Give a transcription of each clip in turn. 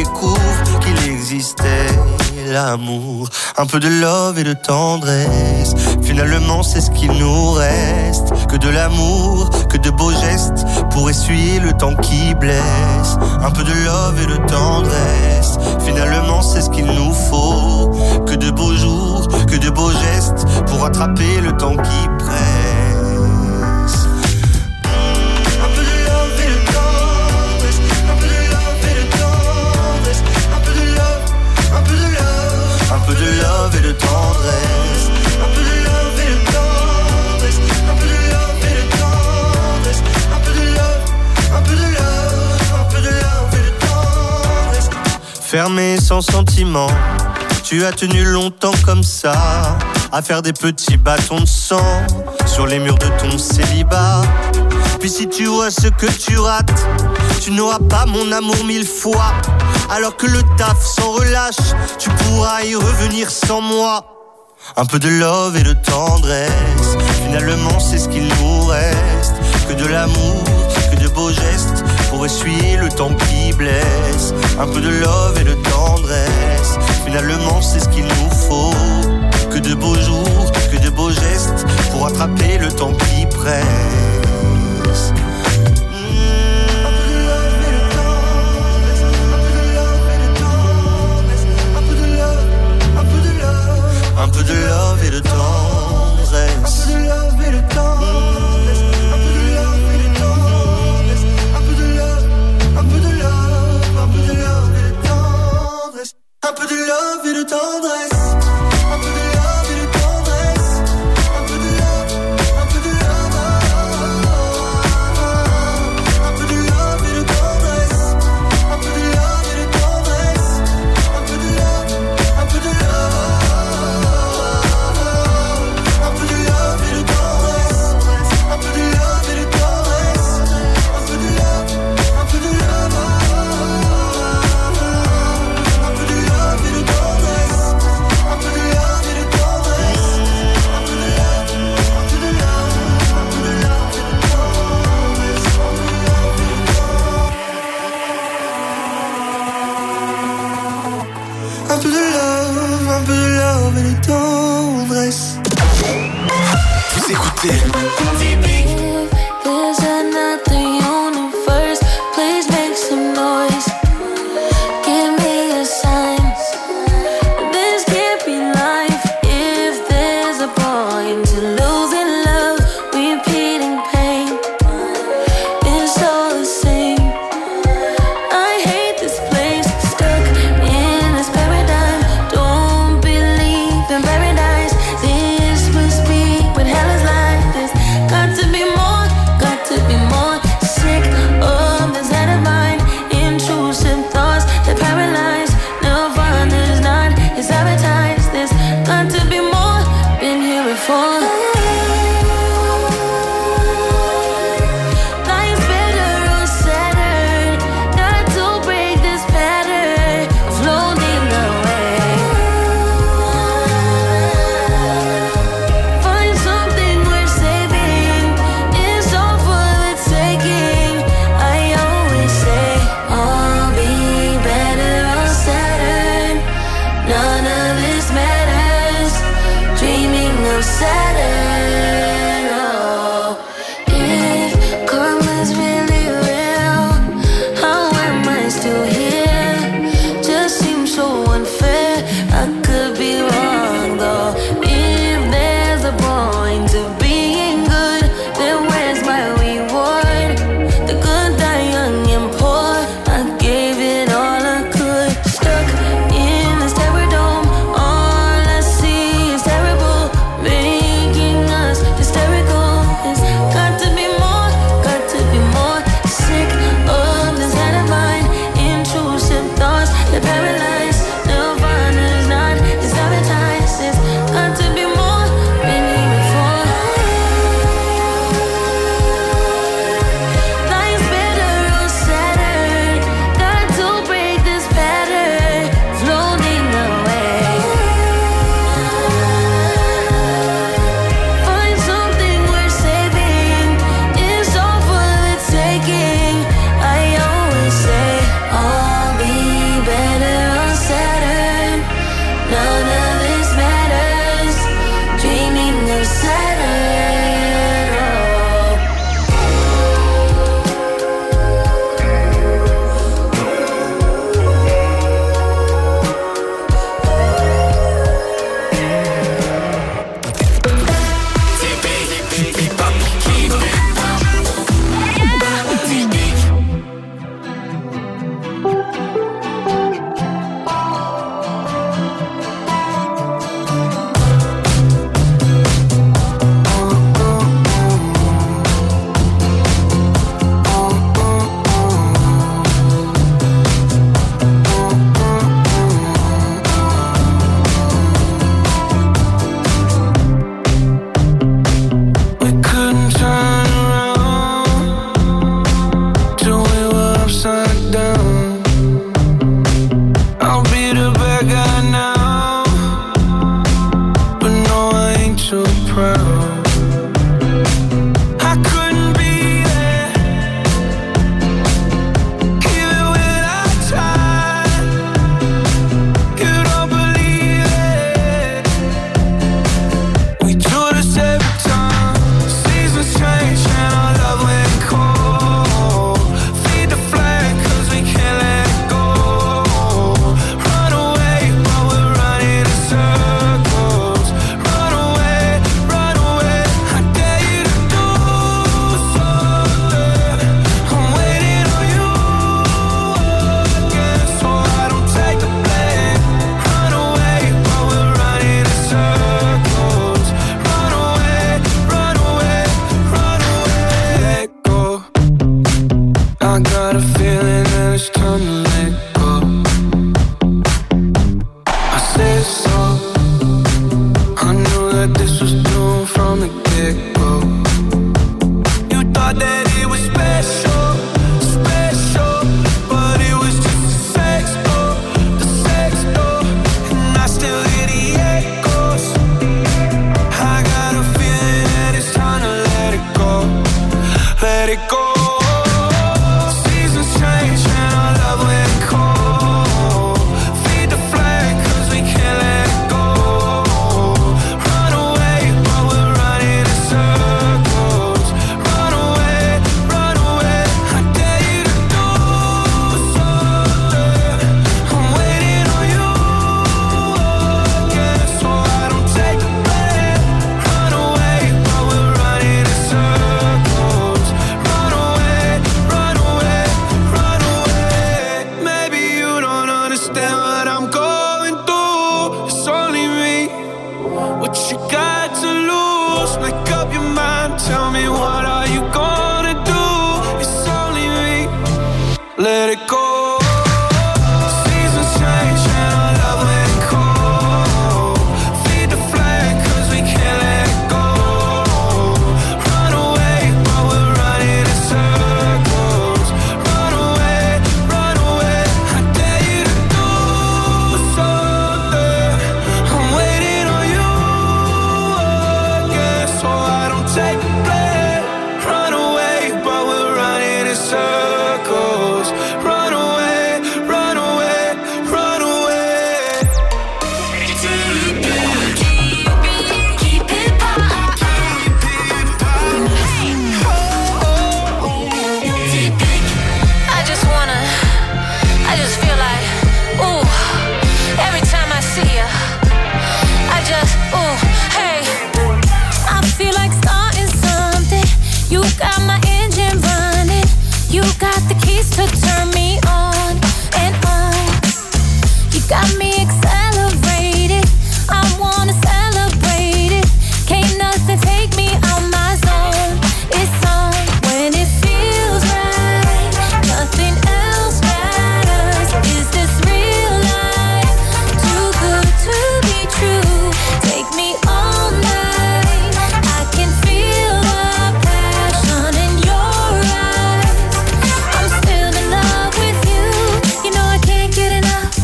découvre qu'il existait l'amour. Un peu de love et de tendresse, finalement c'est ce qu'il nous reste. Que de l'amour, que de beaux gestes pour essuyer le temps qui blesse. Un peu de love et de tendresse, finalement c'est ce qu'il nous faut. Que de beaux jours, que de beaux gestes pour rattraper le temps qui presse. Un peu de love et de tendresse, un peu de love et de tendresse, un peu de love, un peu de love, un peu de love et de tendresse, un peu de love et de tendresse, un peu de love et de tendresse, un peu de love, un peu de love, un peu de love et de tendresse. Fermé sans sentiment, tu as tenu longtemps comme ça, à faire des petits bâtons de sang sur les murs de ton célibat. Puis si tu vois ce que tu rates, tu n'auras pas mon amour 1000 fois. Alors que le taf s'en relâche, tu pourras y revenir sans moi. Un peu de love et de tendresse, finalement c'est ce qu'il nous reste. Que de l'amour, que de beaux gestes pour essuyer le temps qui blesse. Un peu de love et de tendresse, finalement c'est ce qu'il nous faut. Que de beaux jours, que de beaux gestes pour attraper le temps qui presse. Un peu de love et de tendresse, un peu de love et de tendresse, un peu de love et de tendresse, un peu de love, un peu de love, un peu de love et de tendresse, un peu de love et de tendresse, un peu de love et de tendresse, un peu de love, un peu de love, un peu de love et de tendresse, un peu de love et de tendresse, un peu de love, un peu de love. Un peu de love et de tendresse. Vous écoutez Dynamique. There's another universe, please make some noise. Give me a sign. This can't be life if there's a point to losing love, repeating pain. It's all the same. I hate this place, stuck in this paradigm. Don't believe in paradise. This must be when hell is like this. Got to be more, got to be more. Sick of this head of mine. Intrusive thoughts that paralyze. Nirvana's not, it's advertised. This got to be more, been here before. Life's better on Saturn. Got to break this pattern, floating away. Find something worth saving. It's all for the taking. I always say I'll be better on Saturn. None of this matters. Dreaming of Saturn. Oh, if karma's really real, how am I still here? Just seems so unfair. I could be wrong though. If there's a point to being good, then where's my reward? The good die young and poor. I gave it all I could. Stuck in this terror dome. All I see is terrible. Make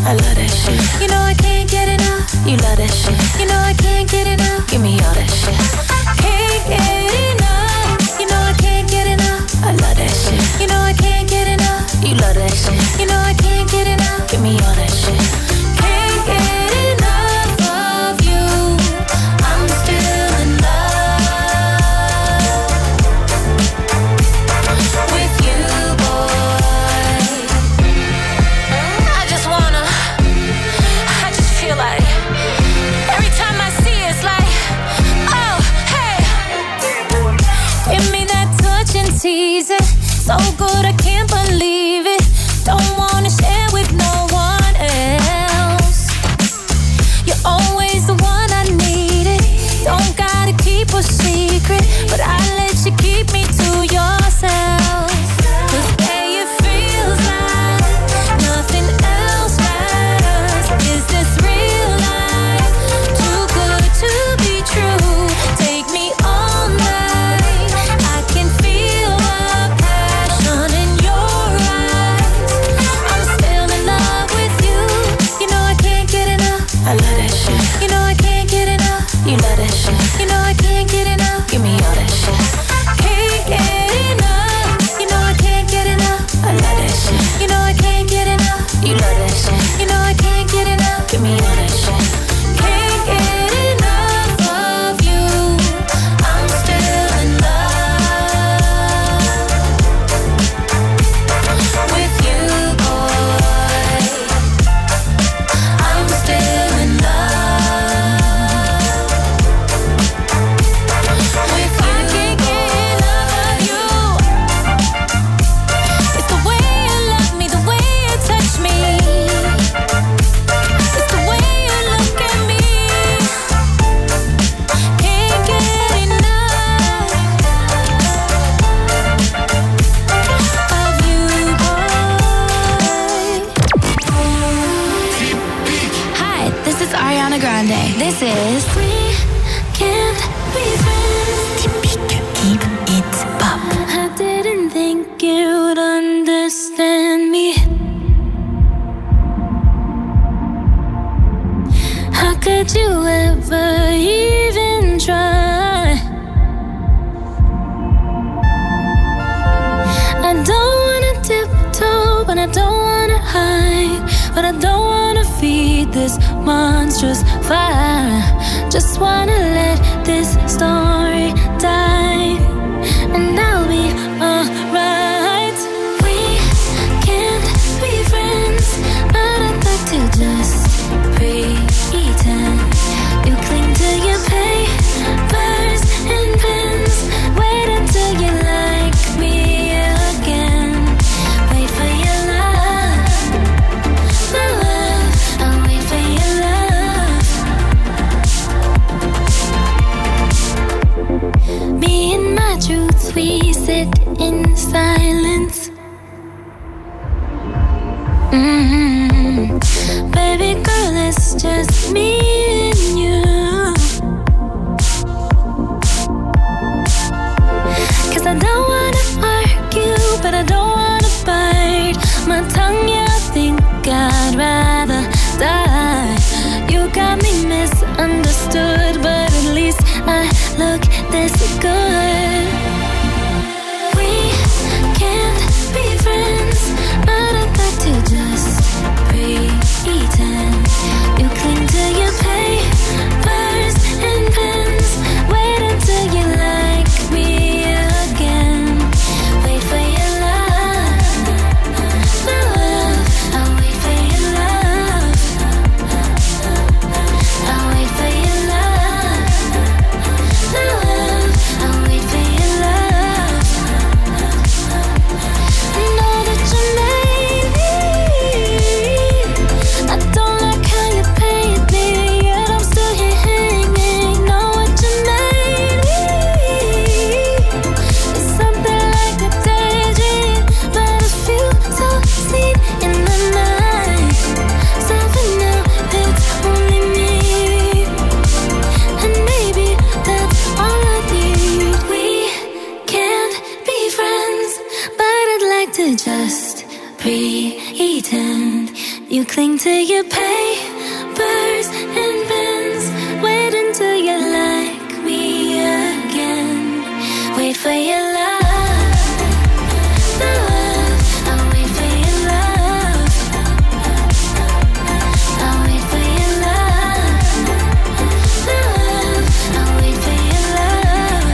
I love that shit. You know I can't get enough. You love that shit. You know I can't get enough. Give me all that shit. Can't get enough. You know I can't get enough. I love that shit. You know I can't get enough. You love that shit. You know I can't get enough. Give me all that shit. Can't get enough of you. I'm still in love with you, boy. I just feel like every time I see it, it's like, oh, hey. Give me that touch and tease it. So good I can't believe it. Don't wanna share with no one else. You're always the one I needed. Don't gotta keep a secret, but I let you keep me to yourself. 'Cause babe, it feels like nothing else matters. Is this real life? Too good to be true. Take me all night. I can feel the passion in your eyes. I'm still in love with you. You know I can't get enough. I love that shit. You know I can't get enough. You love that shit. You know I can't get enough. Give me all that shit. Can't get enough. You know I can't get enough. I love that shit. You know I can't get enough. You love that shit. You know I can't get enough. Give me all that shit. Can't get enough of you. I'm still in love with you, boy. I'm still in love with you. I can't get enough of you. It's the way you love me, the way you touch me. It's the way you look at me. Can't get enough of you, boy. Hi, this is Ariana Grande. This is We Can't Be Friends. Keep it up. I didn't think you'd understand me. How could you ever even try? I don't wanna tiptoe, but I don't wanna hide. But I don't wanna feed this monstrous fire. Just wanna let this story die, and I'll be alright. We can't be friends, but I'd like to just pretend. You cling to your papers and pens. Wait until you like me again. Wait for your love, my love. I'll wait for your love. Me and my truths, we sit in silence. Baby girl, it's just me and you. 'Cause I don't wanna argue, but I don't wanna bite my tongue. Yeah, I think I'd rather die. You got me misunderstood, but at least I look this good. We can't be friends, but I'd like to just pretend. You cling to your You cling to your papers and pens. Wait until you like me again. Wait for your love. I'll wait for your love. I'll wait for your love. I'll wait for your love.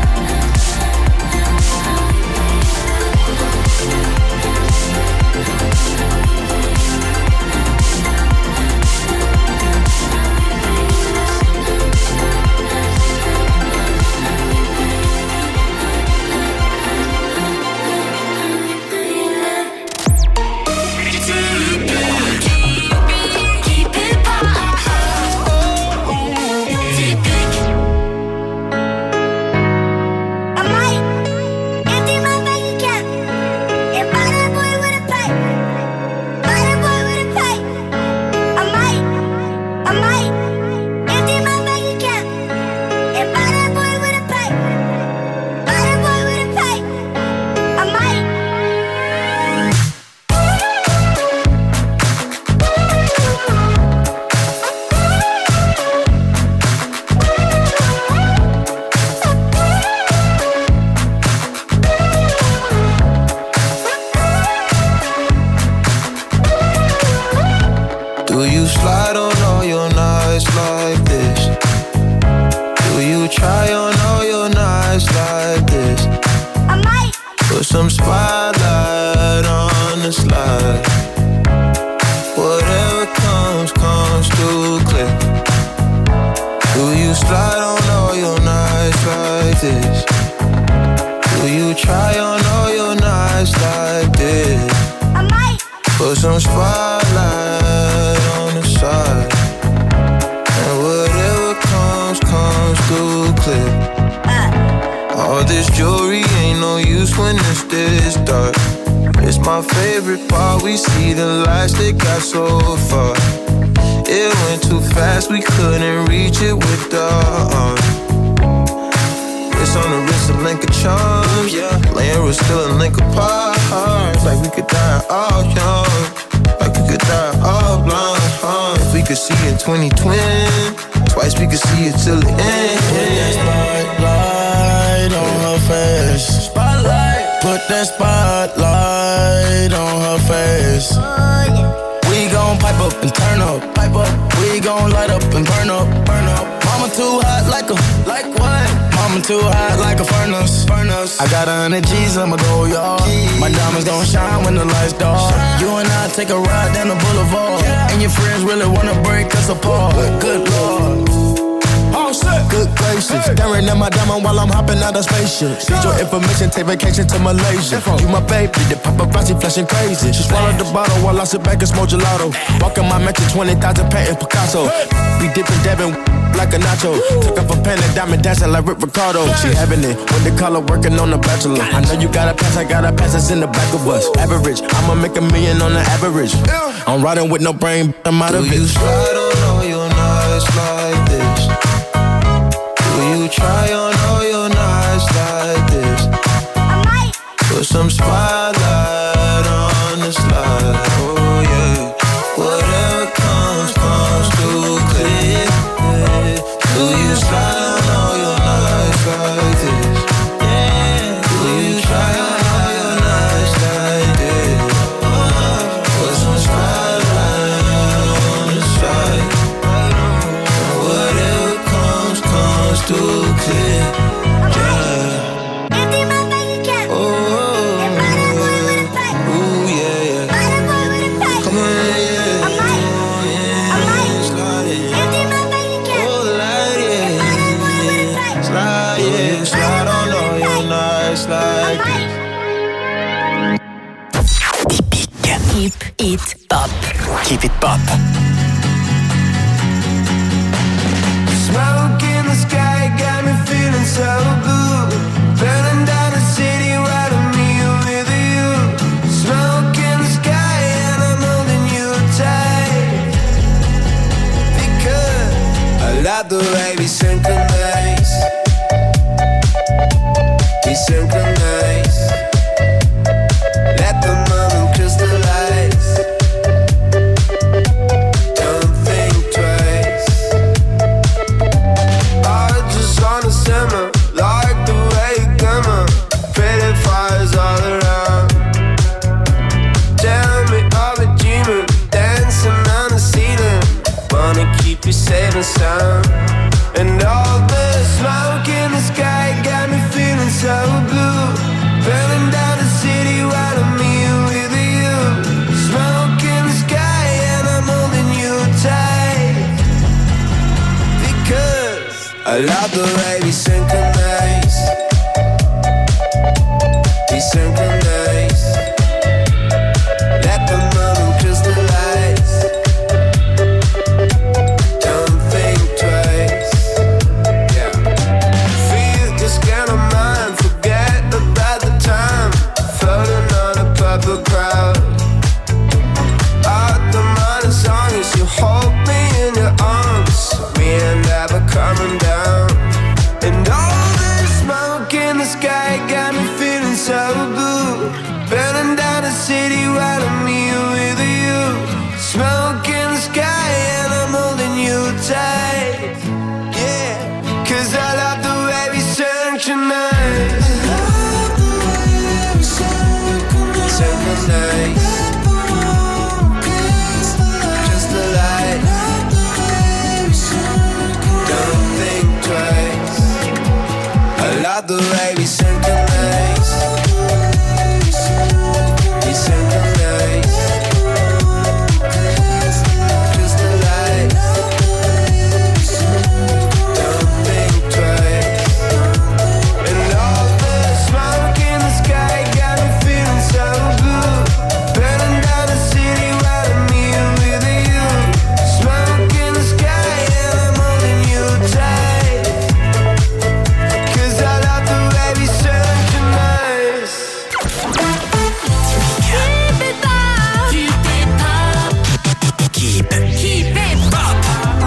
Take a ride down the boulevard, and your friends really wanna break us apart. Good Lord. Good gracious, staring at my diamond while I'm hopping out of spaceship. Need your information, take vacation to Malaysia. You my baby, the paparazzi flashing crazy. She swallowed the bottle while I sit back and smoke gelato. Walking my mansion, 20,000 painting Picasso. Be dipping, dabbing like a nacho. Took off a pen and diamond dancing like Rick Ricardo. She having it when the color working on the Bachelor. I know you gotta pass, I gotta pass, it's in the back of us. Average, I'ma make $1 million on the average. I'm riding with no brain, I'm out of it. Do you slide on all your nights like this? Do you try on all your nights like this? Put some spotlight on the slide, oh yeah. Whatever comes, comes too clear. Do you slide on all your nights like this? Do you try on all your nights like this? Put some spotlight on the side. Whatever comes, comes too clear. Keep it pop. Keep it pop. Smoke in the sky got me feeling so good. Burning down the city, riding me with you. Smoke in the sky and I'm holding you tight. Because I love the way we synchronize. We synchronize. Let the moment crystallize. the sun. And all the smoke in the sky got me feeling so blue. Burning down the city while I'm here with you. Smoke in the sky and I'm holding you tight. Because I love the way we synchronize. We synchronize. Let the moment crystallize. Don't think twice. Yeah. Feel this kind of mind. Forget about the time. Floating on a purple crowd. Out the mind as long as you hold me in your arms. We ain't never coming down. And all this smoke in the sky got me feeling so blue. Burning down the city while I'm here with you. Smoke in the sky and I'm holding you tight. Yeah, 'cause I love the way we synchronize. Synchronize. Just the light. Don't think twice. I love the way we synchronize. We synchronize. Just the light. Don't think twice. And all the smoke in the sky got me feeling so blue. Burning down the city while I'm here with you. Smoke in the sky and I'm holding you tight. 'Cause I love the way we synchronize. Keep it pop.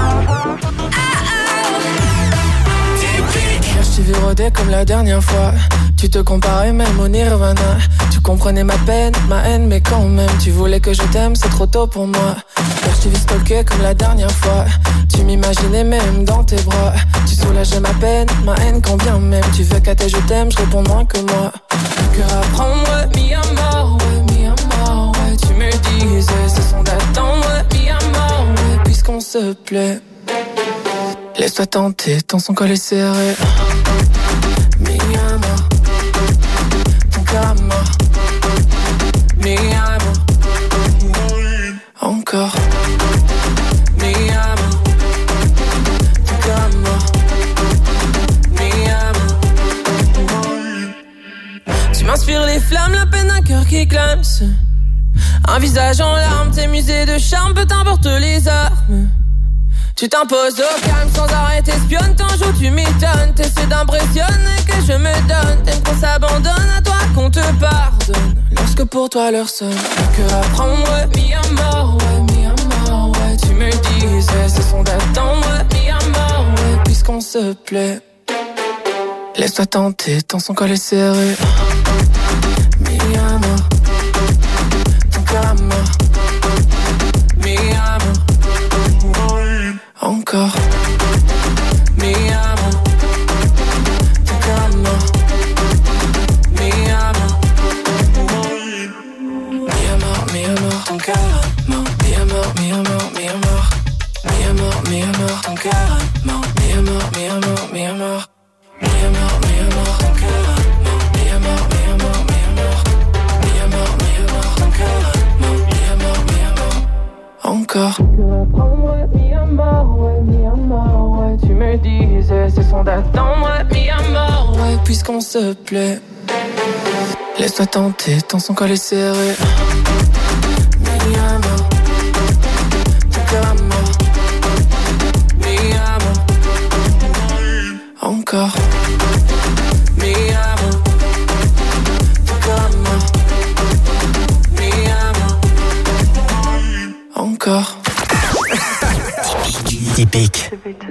Quand je t'ai vu rôder comme la dernière fois, tu te comparais même au Nirvana. Tu comprenais ma peine, ma haine, mais quand même tu voulais que je t'aime, c'est trop tôt pour moi. Quand je t'ai vu stalker comme la dernière fois, tu m'imaginais même dans tes bras. Tu soulageais ma peine, ma haine, quand bien même tu veux qu'à tes je t'aime, je réponds moins que moi. Que apprendre, mi amor, ouais, tu me disais, ce sont d'attendre, mi amor, ouais, puisqu'on se plaît. Laisse-toi tenter, tant son col est serré. Mi amor, ton cœur à mort. Mi amor, encore. Mi amor, ton cœur à mort. Mi amor. Tu m'inspires les flammes, la peine d'un cœur qui clame. Un visage en larmes, tes musées de charme, peu t'importe les armes. Tu t'imposes au calme sans arrêt, t'espionnes, t'en joues, tu m'étonnes. T'essaies d'impressionner que je me donne. T'aimes qu'on s'abandonne, à toi qu'on te pardonne. Lorsque pour toi l'heure sonne, que apprendre, mi amor, ouais, tu me disais, ce sont d'attendre, mi amor, ouais, puisqu'on se plaît. Laisse-toi tenter, tant son col est serré. Mi amor, ton cœur à mort. Mi amor, encore. Mi amor, ton cœur à mort. Mi amor, ton cœur à mort. Mi amor, mi amor. Mi amor, ton cœur à mort. Mi amor, ton cœur à mort. Mi amor, ton cœur à mort. Mi amor, ton cœur à mort. Encore. Mi amor, ouais, tu me disais, ce sont d'attendre, mi amor, ouais, puisqu'on se plaît. Laisse-toi tenter, tant son col est serré. Mi amor, ton cœur à mort. Mi amor, encore. Mi amor, ton cœur à mort. Mi amor, encore. Typique.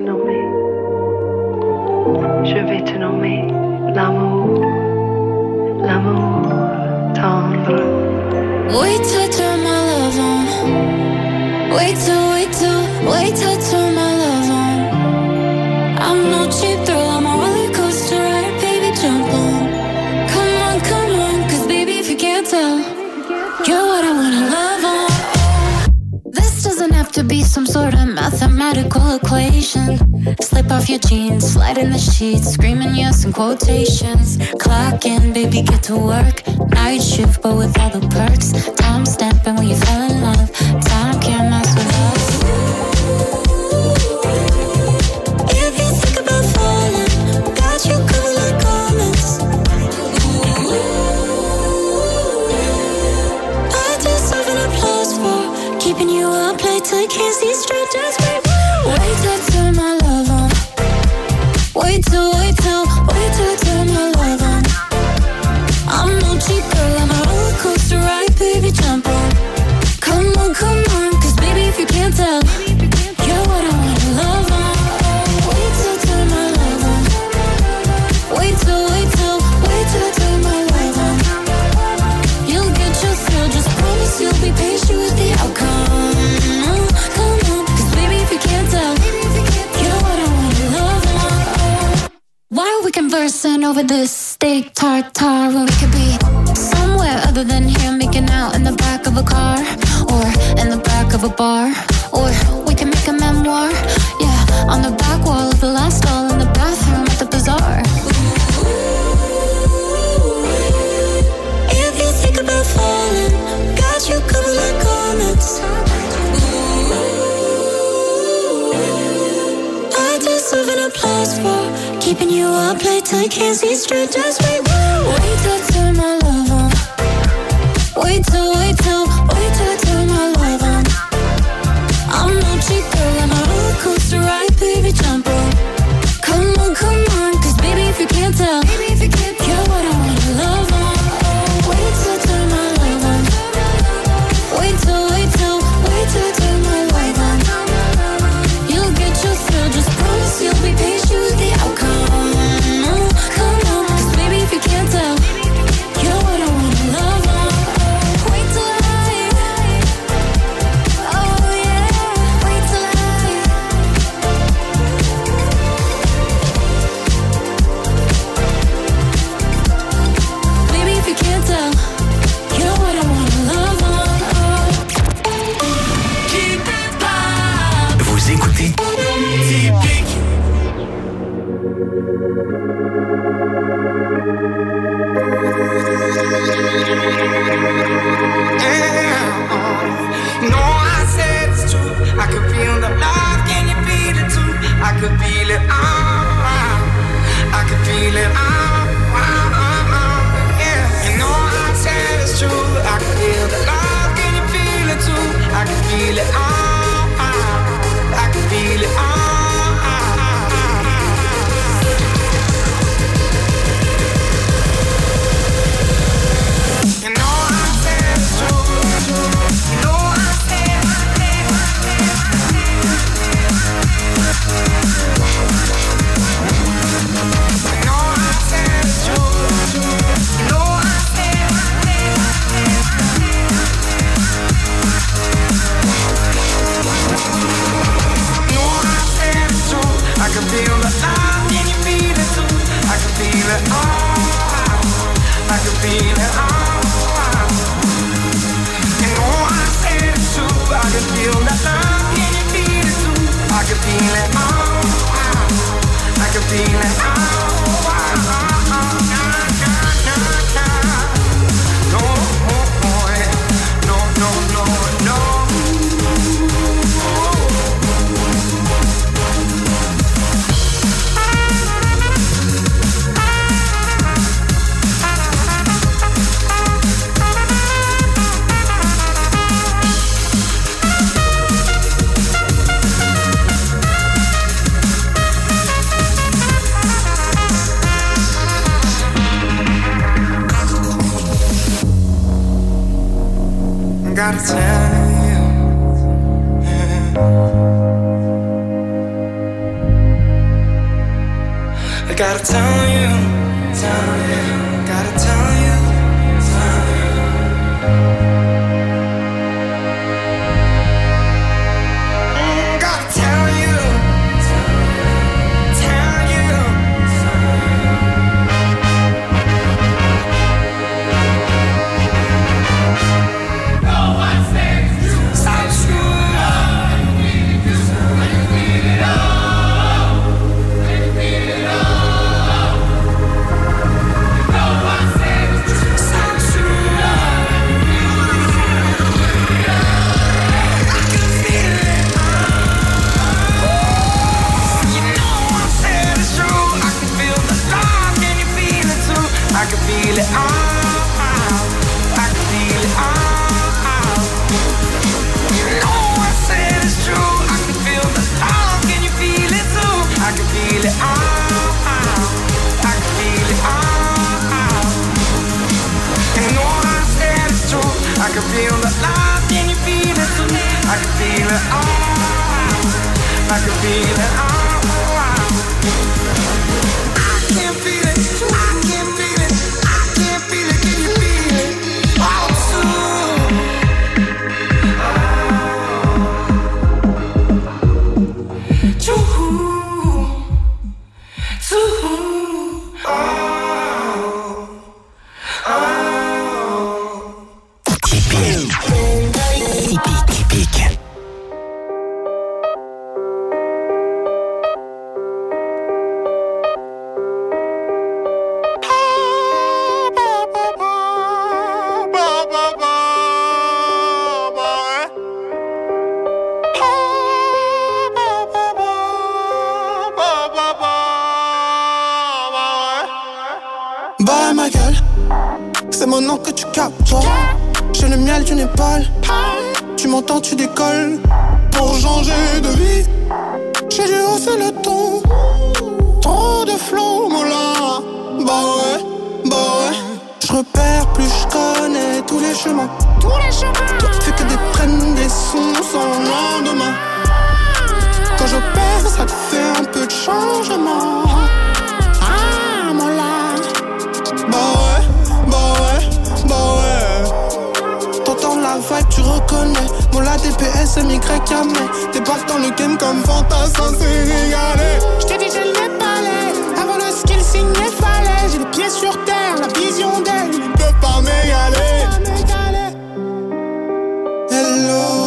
Je vais te nommer l'amour, l'amour tendre. Wait till I turn my love on. Wait till I turn my love on. I'm no cheap thrill, I'm a roller coaster ride, baby, jump on. Come on, 'cause baby, if you can't tell, you're what I wanna love on. This doesn't have to to be some sort of mathematical equation. Slip off your jeans, slide in the sheets, screaming yes in quotations. Clock in, baby, get to work. Night shift, but with all the perks. Time stamping when you fell in love. Time can't mess with us. If you think about falling, got you covered like garments. I deserve an applause for keeping you up late till you can't see straight. Just wait till I turn my love on. Wait till I turn my love on. I'm no cheap girl, I'm a roller coaster ride, baby, jump on. Come on, cause baby, if you can't tell, you're what I wanna love on. Wait till I turn my love on. Wait till I turn my love on. You'll get your thrill, just promise you'll be patient with the outcome. Come on, cause baby, if you can't tell, you're what I wanna love on. Why are we conversing over this steak tartare when we could be somewhere other than here, making out in the back of a car, or in the back of a bar, or we can make a memoir, yeah, on the back wall of the last stall in the bathroom at the bazaar. If you think about falling, got you covered like garments. I deserve an applause for keeping you up late till you can't see straight. Just wait till I turn my love on. Wait till I turn my love on. I'm no cheap girl, I'm a roller coaster ride, baby, jump on. Come on, cause baby, if you can't tell, you're what I wanna love on. Wait till I turn my love on. Wait till I turn my love on. You'll get your thrill, just promise you'll be patient with the outcome. Come on, cause baby, if you can't tell, you're what I wanna love on. Wait till I, oh yeah, wait till I. Baby, if you can't tell, you're what I wanna love on. Vous écoutez Typique. No, I said it's true. I could feel the love, can you feel it too? I could feel it, I could feel it, yeah. You know I said it's true. I could feel the love, can you feel it too? I could feel it, I could feel it, You know I said it's true. You know I said it's true. You know I said it's true. I can feel the love, can you feel it too? I can feel it, I can feel it, You know I said it's true. I can feel the love, can you feel it too? I can feel it, I can feel it, No, no, no, no. Gotta tell you, I gotta tell you, gotta tell you, gotta tell you, can feel it. I can feel it. I can feel it. I can feel it. Can you feel it? Oh, Bah ma gueule, c'est mon nom que tu captes. J'ai le miel d'une épaule. Tu m'entends, tu décolles. Pour changer de vie, j'ai dû hausser le ton. Trop de flow, mon là. Bah ouais. Je repère plus, je connais tous les chemins. Toi tu fais que des traînes, des sons sans lendemain. Quand j'opère, ça te fait un peu de changement. Ah, mon là. Bah ouais. T'entends la vibe, tu reconnais. Mon la DPS, MYM. Débarque dans le game comme fantassin, c'est régalé. J't'ai dit j'ai le palais. Avant le skill signé fallait. J'ai les pieds sur terre, la vision d'elle. Il peut pas m'égaler. Hello.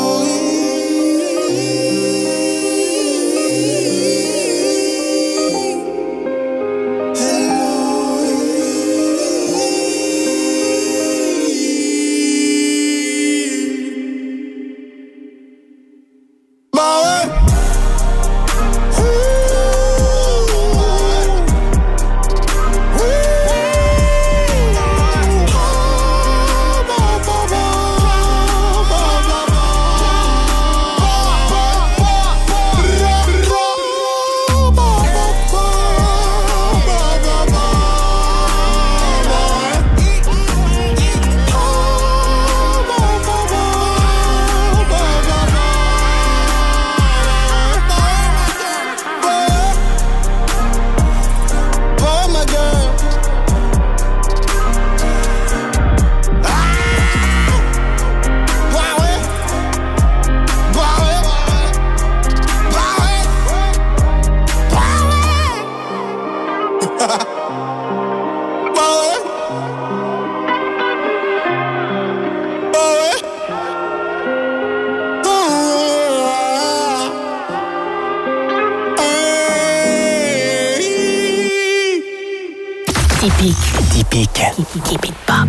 Typique. Keep it pop.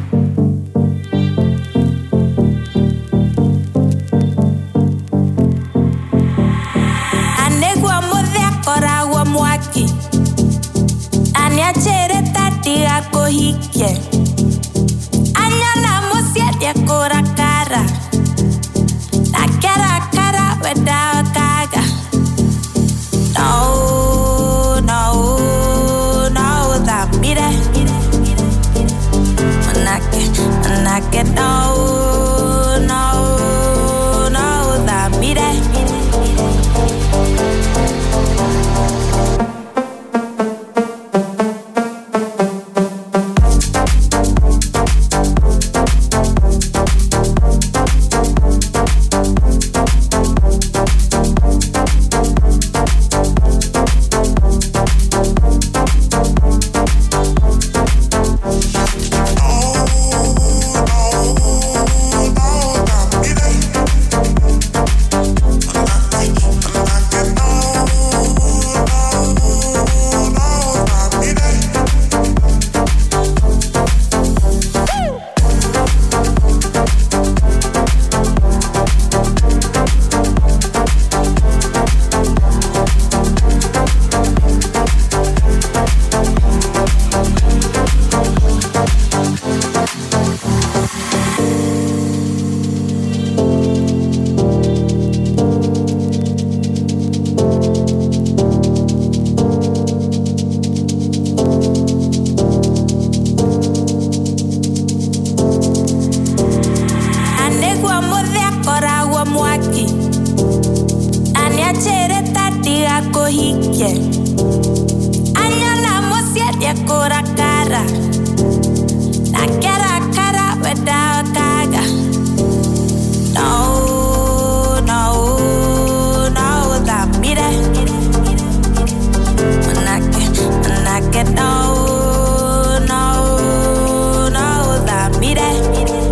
Anegwa modhia koragwa mwaki. Aniachere tatiga kohike. Anyana musiedia kora cara. La cara without kaga. No, that be there. When I get no, that be there. yeah. Anyala mosiete kura cara. Na kera cara without gaga. No, that me that. When I get no, that me that.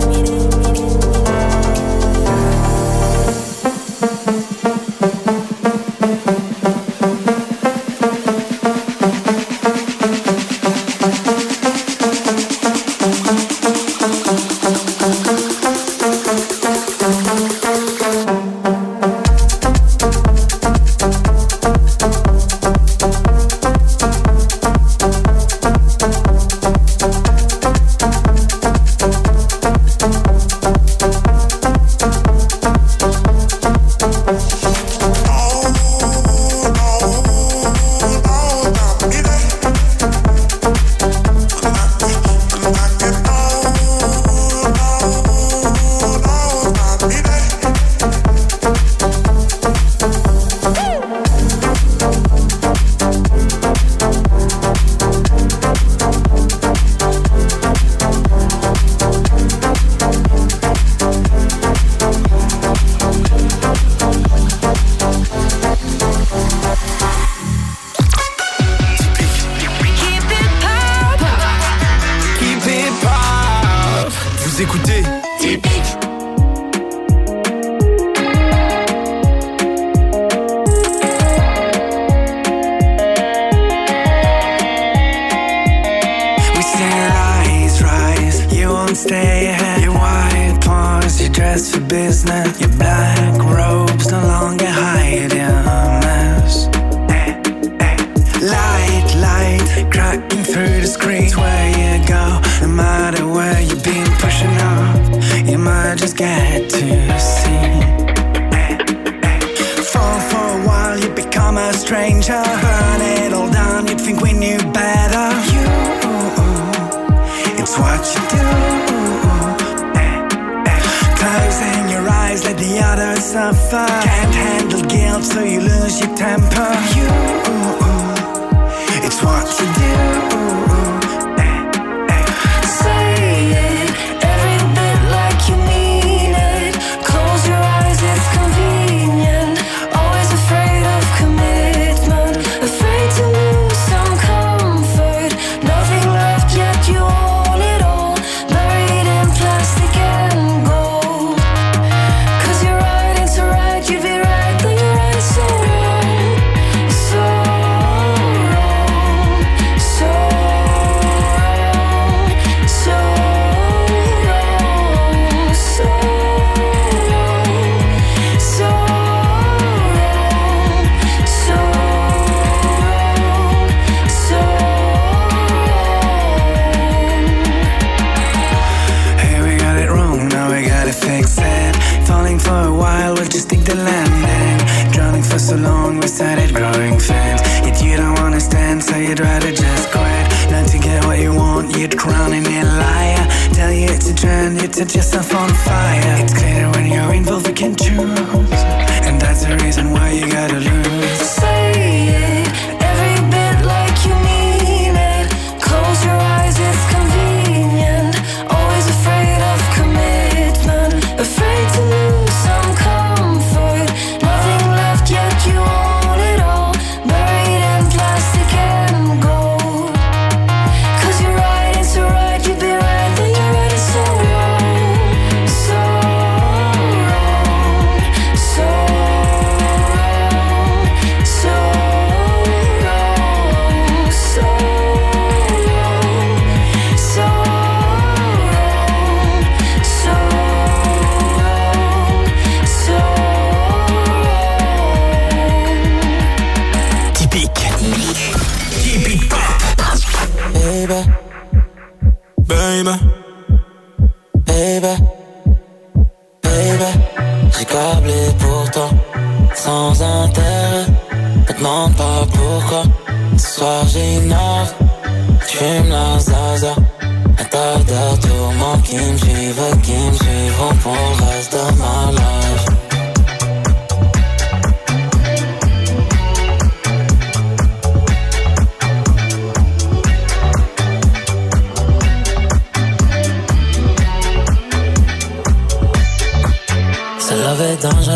qui me suivront pour le reste de ma life.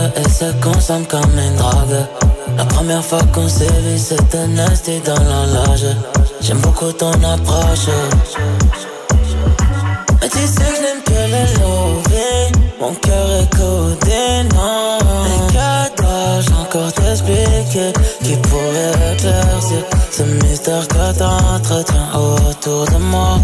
et se consomme comme une drogue. La première fois qu'on s'est vu, c'était nasty dans l'horloge. J'aime beaucoup ton approche. Mais tu sais que je n'aime que le loving. Mon cœur est codé, non. Mais que dois-je encore t'expliquer qui pourrait éclaircir ce mystère que t'entretiens autour de moi?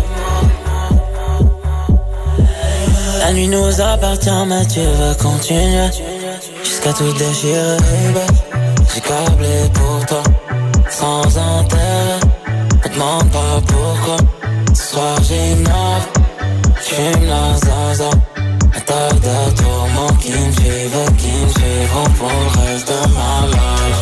La nuit nous appartient, mais tu veux continuer jusqu'à tout déchirer, babe. J'ai câblé pour toi, sans intérêt. Me demande pas pourquoi. Ce soir j'innove, j'fume la zaza. Attaque de tourments qui me suivront pour le reste de ma life.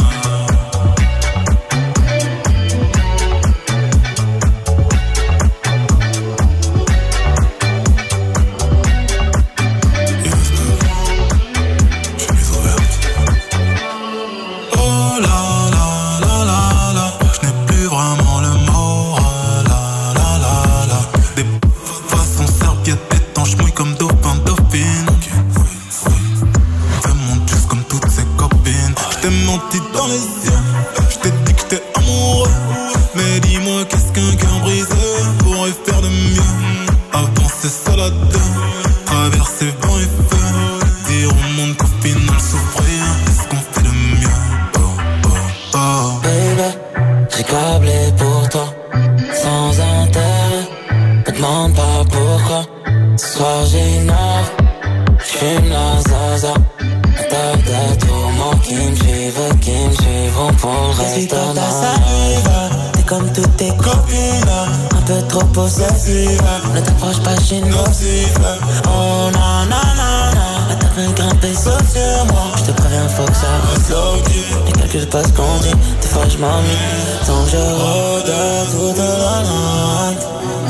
Dans les yeux, je t'ai dit que j'étais amoureux. Mais dis-moi qu'est-ce qu'un cœur brisé pourrait faire de mieux. Avancer seul à deux, traverser vent et feu. Dire au monde qu'au final souffrir, est-ce qu'on fait de mieux? Oh, oh, oh. Baby, j'ai câblé pour toi, sans intérêt. Me demande pas pourquoi. Ce soir j'innove, j'fume la zaza. Attaque de tourments qui me suivront pour le reste de ma life. T'es comme toutes tes copines, un peu trop possessive. Ne t'approche pas, j'ai nocive. Oh na na na na. T'as plein grimpé sauf sur moi. J'te préviens, faut que ça reste low-key. Les calculs pas ce qu'on dit, des fois j'm'ennuie. Tant que je rôde toute la night.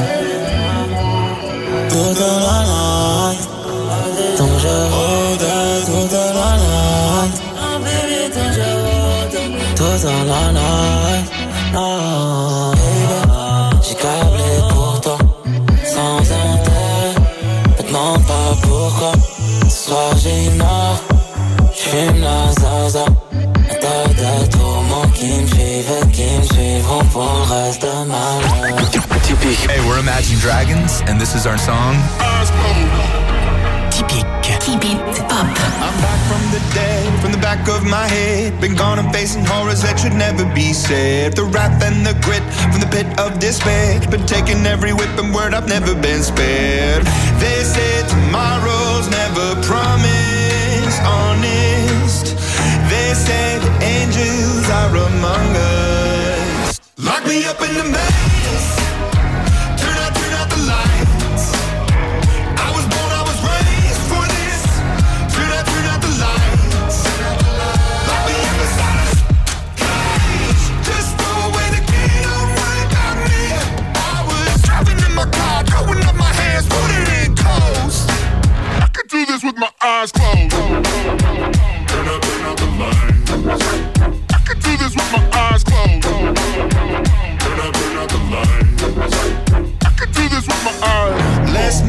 Toute la night. Tant que je rôde toute la night. Oh baby, tant que je rôde toute la night. Oh baby, j'ai câblé pour toi, sans intérêt. Me demande pas pourquoi. Ce soir j'innove, j'fume la zaza. Attaque de tourments qui me suivront pour le reste de ma life. Hey, we're Imagine Dragons, and this is our song. Typique. Keep it pop. I'm back from the dead, from the back of my head. Been gone and facing horrors that should never be said. The wrath and the grit from the pit of despair. Been taking every whip and word, I've never been spared. They say tomorrow's never promised, honest. They say the angels are among us. Lock me up in the maze. Turn out the lights. I was born, I was raised for this. Turn out the lights. Lock me up inside a cage. Just throw away the key, don't worry about me. I was driving in my car, throwing up my hands, putting in coast. I could do this with my eyes closed. Turn out the lights. I could do this with my eyes closed. Turn out the lights. I could do this with my eyes. Less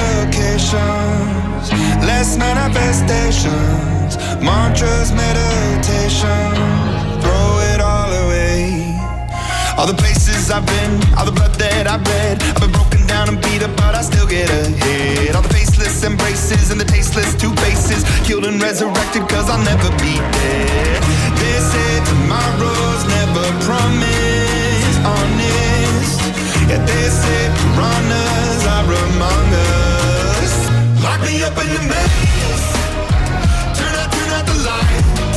medications, less manifestations, mantras, meditation, throw it all away. All the places I've been, all the blood that I've bled, I've been broken down and beat up, but I still get ahead. All the faceless embraces and the tasteless two faces, killed and resurrected, cause I'll never be dead. They say tomorrow's never promised, honest. Yeah, they say piranhas are among us. Lock me up in the maze. Turn out the lights.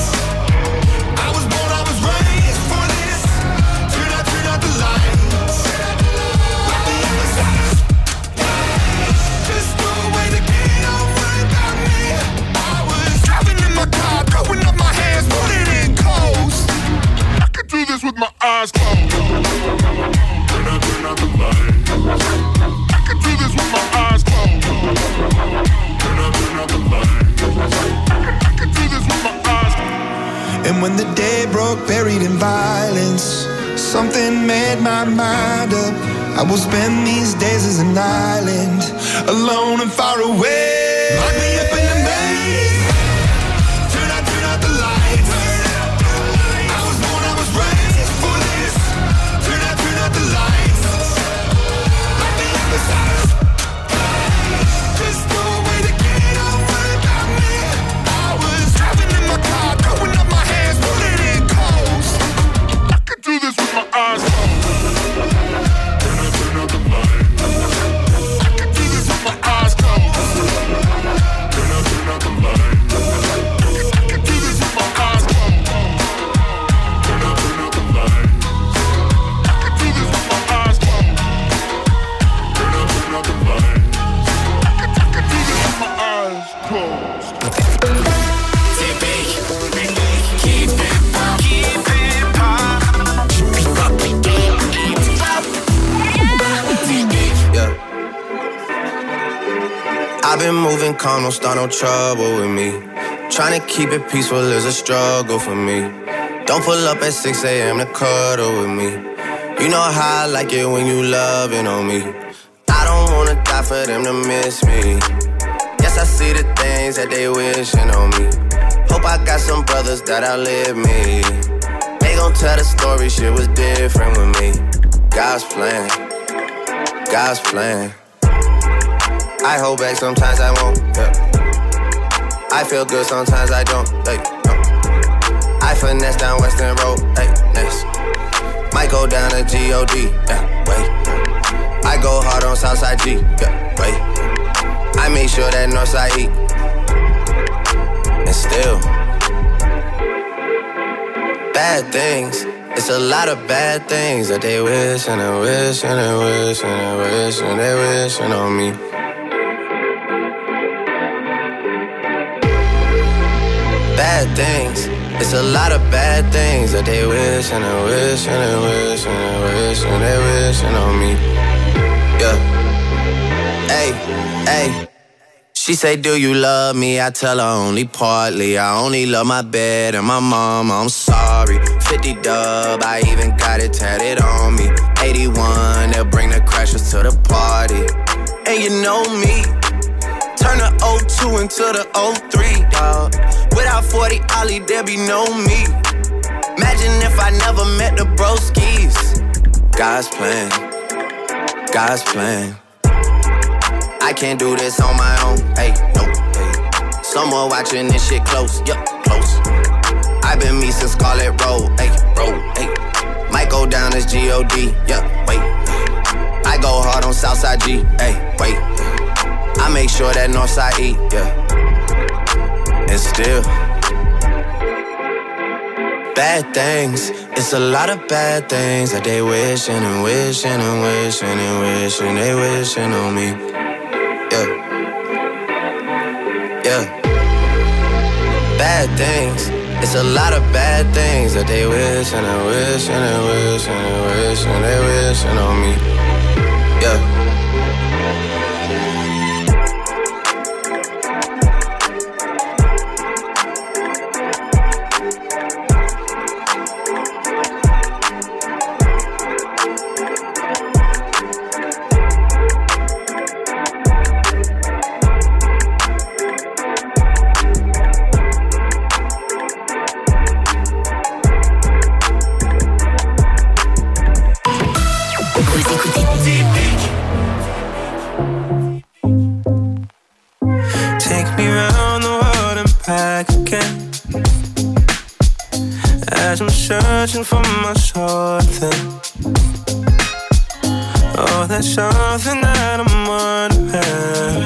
I was born, I was raised for this. Turn out the lights. Lock me up inside a cage. Just throw away the key, don't worry about me. I was driving in my car, throwing up my hands, putting in coast. I could do this with my eyes closed. Turn out the lights. I could do this with my eyes closed. Turn out the lights. I could do this with my eyes closed. And when the day broke, buried in violence, something made my mind up. I will spend these days as an island, alone and far away. Lock me up in the maze. calm, don't start no trouble with me. Trying to keep it peaceful is a struggle for me. Don't pull up at 6 a.m. to cuddle with me. You know how I like it when you loving on me. I don't wanna die for them to miss me. Yes, I see the things that they wishing on me. Hope I got some brothers that outlive me. They gon' tell the story, shit was different with me. God's plan, God's plan. I hold back, sometimes I won't, yeah. I feel good, sometimes I don't, hey, no. I finesse down Western Road, hey, next. Might go down to G.O.D., yeah, wait. I go hard on Southside G, yeah, wait. I make sure that Northside eat. And still, bad things. It's a lot of bad things that they wish and they wish and they wish and they wish and they wishing on me. Bad things. It's a lot of bad things that they wish and they wish and they wish and they wish and they wishing on me. Yeah. Hey, hey. She say, do you love me? I tell her only partly. I only love my bed and my mama, I'm sorry. 50 dub, I even got it tatted on me. 81, they'll bring the crashers to the party. And you know me, turn the 02 into the 03, dawg. Without 40 Ollie, there be no me. Imagine if I never met the broskies. God's plan, God's plan. I can't do this on my own, hey, nope, hey. Someone watching this shit close, yup, close. I've been me since Scarlet Road, hey, road, hey. Might go down as G.O.D., yup, wait. I go hard on Southside G, hey, wait. I make sure that Northside eat, yeah. And still, bad things. It's a lot of bad things that they wishing and wishing and wishing and wishing they wishing on me. Yeah, yeah. Bad things. It's a lot of bad things that they wish and they wish and they wish and they wish and they wishing on me. Yeah. Searching for my something. Oh, that's something that I'm wondering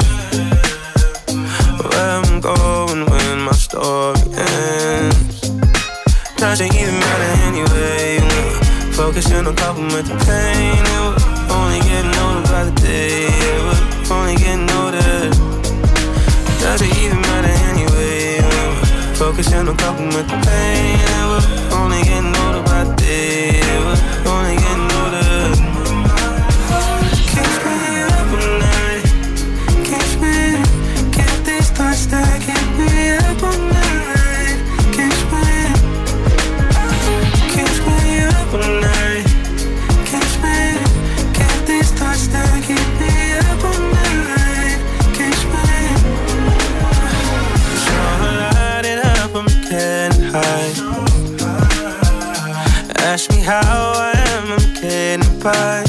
where I'm going when my story ends. Doesn't even matter anyway. Focusing on coping with the pain. It was only getting older by the day. It was only getting older. Doesn't even matter anyway. Focusing on coping with the pain. It was only getting older by the day. It was only getting older. Keeps me up all night. Keeps me, keep these thoughts that keep me up all night. Keeps me up all night. Keeps me, keep these thoughts that keep me up all night. Keeps me. So I light it up, I'm getting high. Ask me how I am, I'm getting by.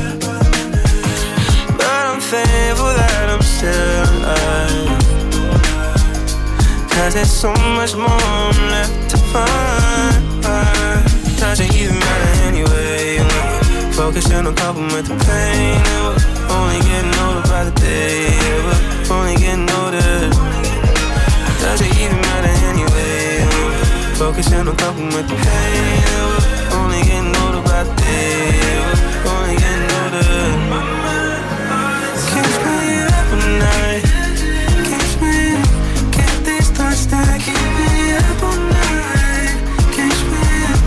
But I'm thankful that I'm still alive. 'Cause there's so much more left to find. Doesn't even matter anyway. Focusing on coping with the pain. It was only getting older by the day. It was only getting older. Doesn't even matter anyway. Focusing on coping with the pain. It was only getting older by the day. It was only getting older. Keeps me up all night. Keeps me, keep these thoughts that keep me up all night. Keeps me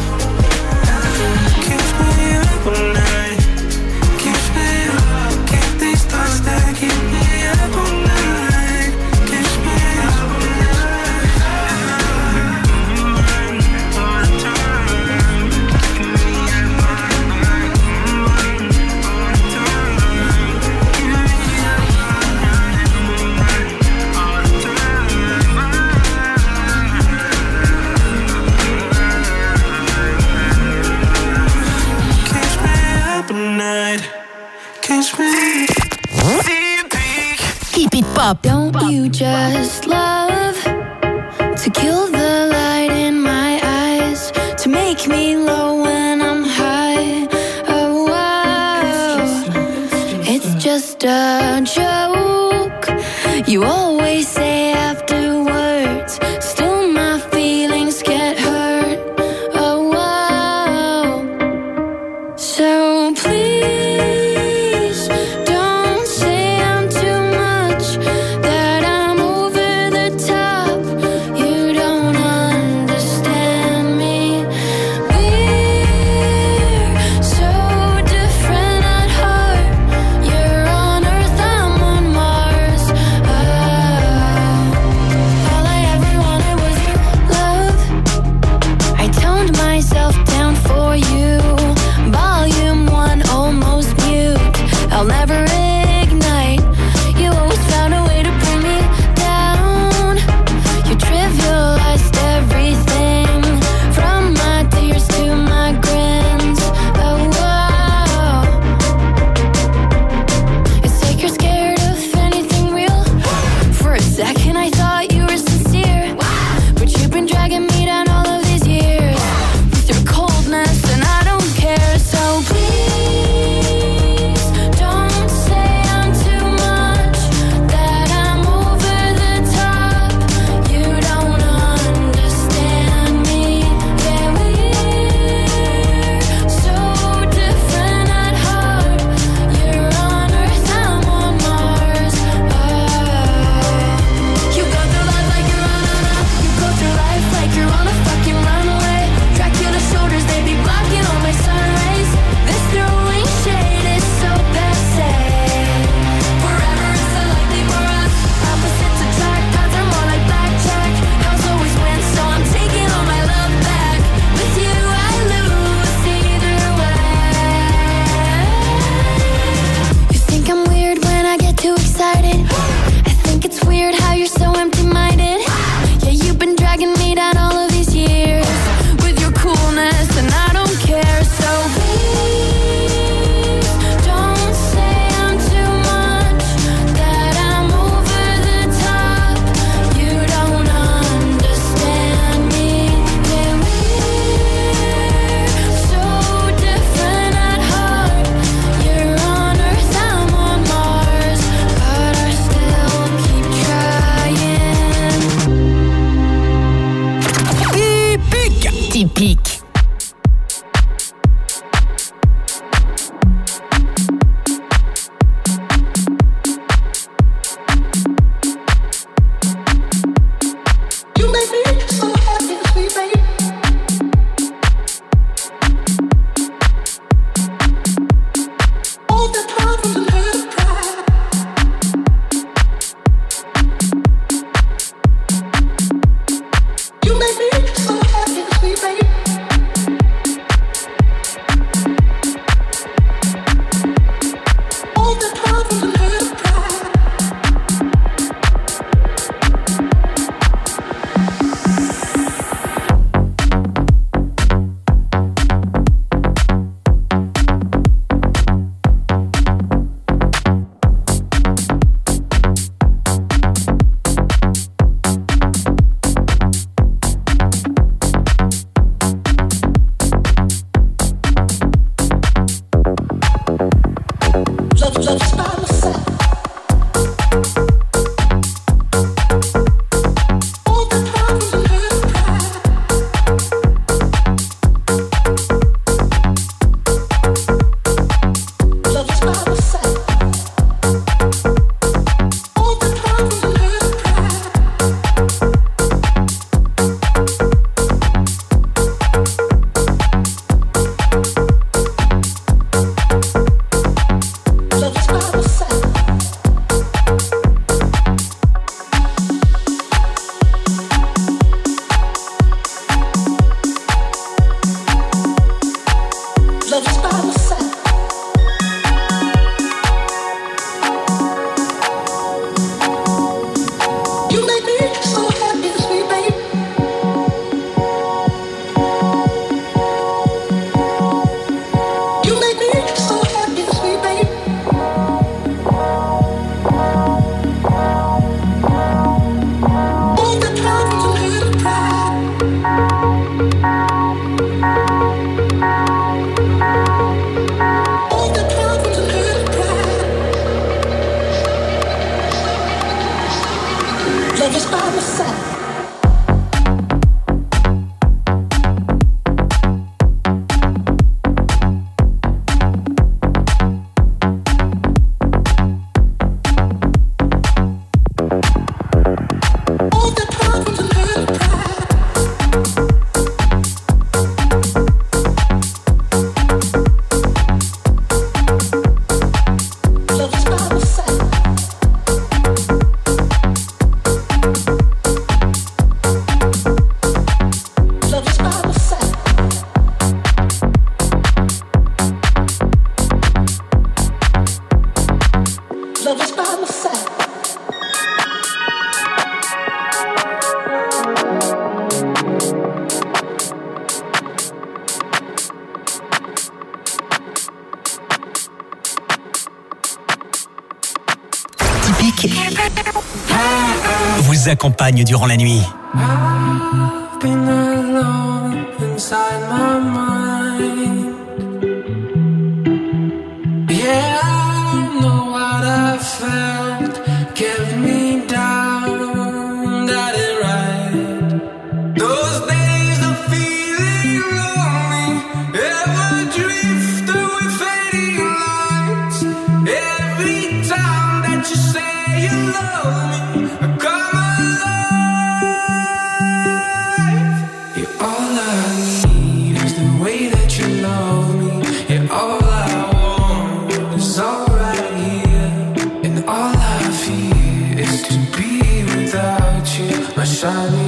up all night. Keeps me, keep these thoughts that keep me up all night. Pop. Don't you just love to kill the light in my eyes, to make me low when I'm high? Oh, wow. It's just a joke you always say afterwards. Still my feelings get hurt. Oh, wow. So please don't say I'm too much, that I'm over the top. You don't understand me. We're so different at heart. You're on Earth, I'm on Mars. All I ever wanted was your love. I toned myself down for you. Volume 1 almost mute. I'll never ignite. You always found a way to bring me down. You trivialized everything, from my tears to my grins. Oh, wow. It's like you're scared of anything real. For a second I thought you were sincere, but you've been dragging me down all of these years with your coldness, and I don't care. So please don't say I'm too much, that I'm over the top. You don't understand me. Yeah, we're so different at heart. You're on Earth, I'm on Mars. You go through life like you're on a, you go through life like you're on a fucking runway. Dracula shoulders, they be blocking all my sun rays. This throwing shade is so passe. Forever is unlikely for us. Opposites attract, odds are more like blackjack. House always wins, so I'm taking all my love back. With you I lose either way. You think I'm weird when I get too excited. I think it's weird how you're so empty-minded. Yeah, you've been dragging me down all of these years with your coolness, and I don't care. So please don't say I'm too much, that I'm over the top. You don't understand me. Yeah, we're so different at heart. You're on Earth, I'm on Mars, but I still keep trying. Typique. You make me so happy, sweet baby. All the problems and hurt and pride. You make me so happy, sweet baby. All the problems and hurt and pride. Just by myself. All the problems and hurt and pride. Just by myself. All the problems and hurt and pride. Just by myself. vous accompagne durant la nuit. I've been alone inside my mind. Yeah, I know what I felt kept me down, that ain't right. Those days of feeling lonely ever drift away fading lights. Every time that you say you love me, I come alive. You're all I need is the way that you love me. You're all I want is all right here. And all I fear is to be without you. My shining